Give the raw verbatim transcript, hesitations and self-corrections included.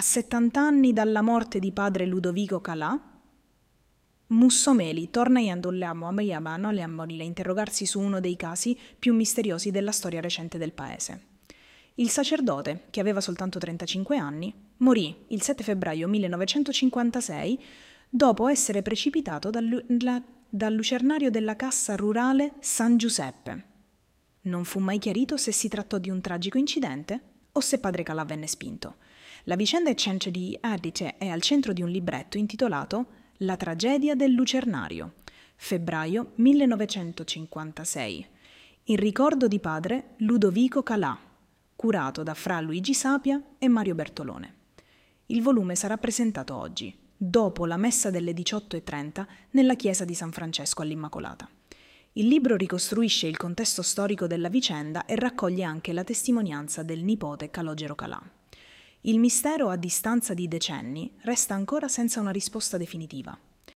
A settanta anni dalla morte di padre Ludovico Calà, Mussomeli torna a interrogarsi su uno dei casi più misteriosi della storia recente del paese. Il sacerdote, che aveva soltanto trentacinque anni, morì il sette febbraio millenovecentocinquantasei dopo essere precipitato dal, la, dal lucernario della cassa rurale San Giuseppe. Non fu mai chiarito se si trattò di un tragico incidente o se padre Calà venne spinto. La vicenda è censo di Adige è al centro di un libretto intitolato La tragedia del lucernario, febbraio millenovecentocinquantasei, in ricordo di padre Ludovico Calà, curato da fra Luigi Sapia e Mario Bertolone. Il volume sarà presentato oggi, dopo la messa delle diciotto e trenta, nella chiesa di San Francesco all'Immacolata. Il libro ricostruisce il contesto storico della vicenda e raccoglie anche la testimonianza del nipote Calogero Calà. Il mistero, a distanza di decenni, resta ancora senza una risposta definitiva.